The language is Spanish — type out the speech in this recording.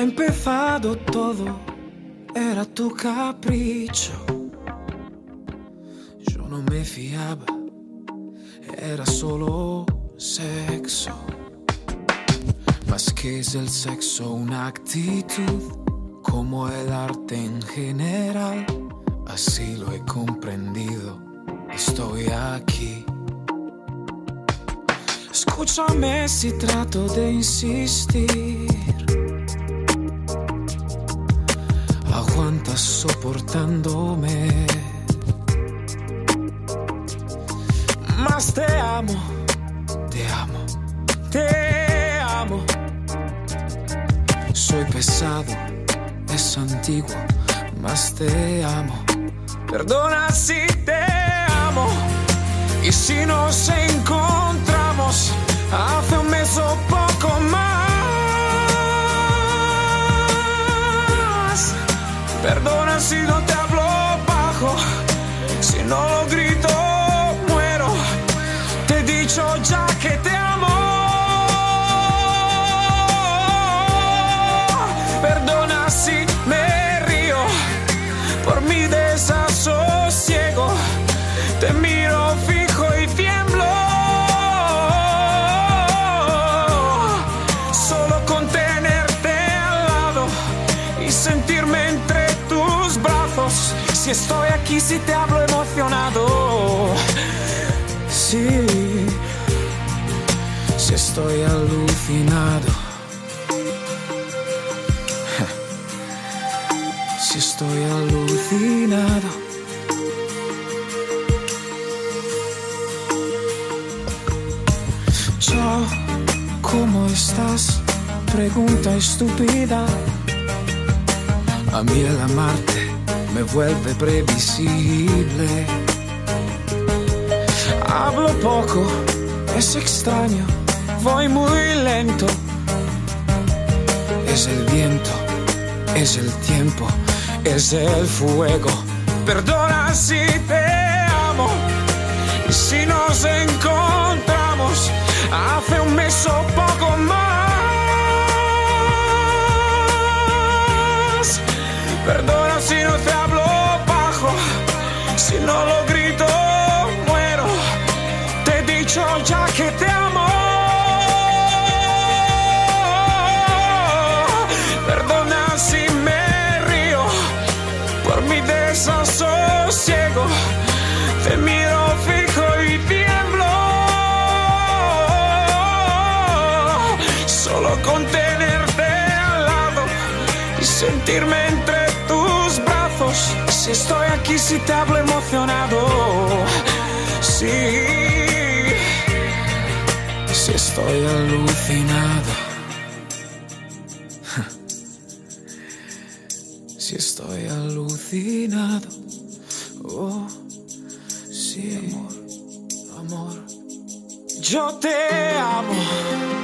empezado todo, era tu capricho. Yo no me fiaba, era solo sexo. Más que es el sexo, una actitud, como el arte en general. Así lo he comprendido, estoy aquí. Escúchame si trato de insistir. Aguantas soportándome. Más te amo, te amo, te amo. Soy pesado, es antiguo, más te amo. Perdona si te amo. Y si nos encontramos hace un mes o poco más. Perdona si no te hablo bajo, si no lo grito muero. Te he dicho ya que te amo. Perdona si me río por mi desasosiego. Te miro fijo y tiemblo. Solo con tenerte al lado y sentirme entre tus brazos. Si estoy aquí, si te hablo emocionado. Sí, si estoy alucinado. Si estoy alucinado. Chao, ¿cómo estás? Pregunta estúpida. A mí el amarte me vuelve previsible. Hablo poco, es extraño, voy muy lento. Es el viento, es el tiempo, es el fuego. Perdona si te amo. Y si nos encontramos hace un mes o poco más. Perdona si no te hablo bajo, si no lo grito muero. Te he dicho ya que te amo. Perdona si me río por mi desasosiego. Te miro fijo y tiemblo. Solo con tenerte al lado y sentirme entre tus brazos. Si estoy aquí, si te hablo emocionado. Sí, si estoy alucinado. Si estoy alucinado. Oh, sí, amor, amor. Yo te amo.